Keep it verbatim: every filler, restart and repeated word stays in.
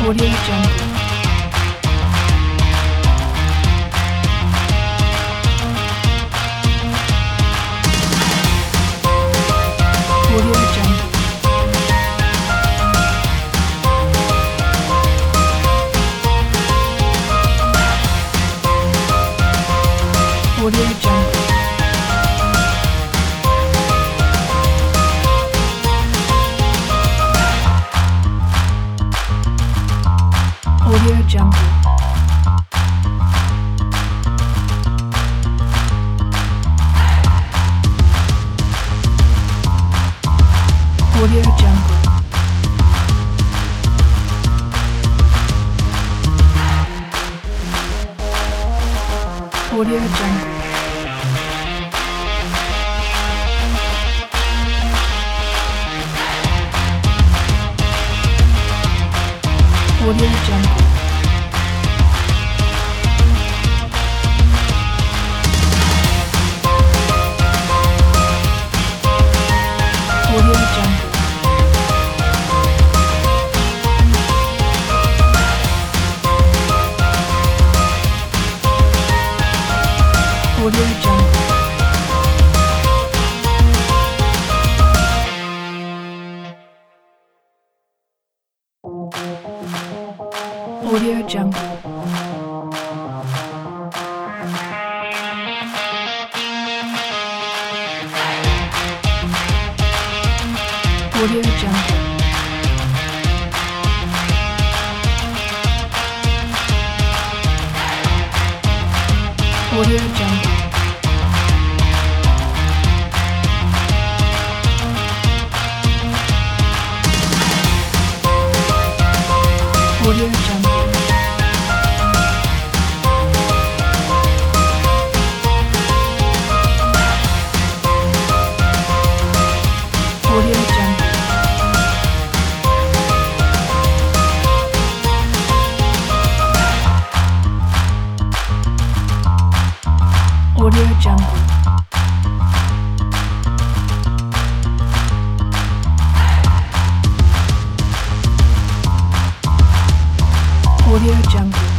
Audio Jungle. Audio Jungle. Audio Jungle. Audio Jungle. Audio Jungle. Audio Jungle. Audio Jungle. Audio Jungle. Audio Jungle. Audio Jungle. Audio Jungle. Audio Jungle. Audio Jungle. Audio Jungle. Audio Jungle. Audio Jungle.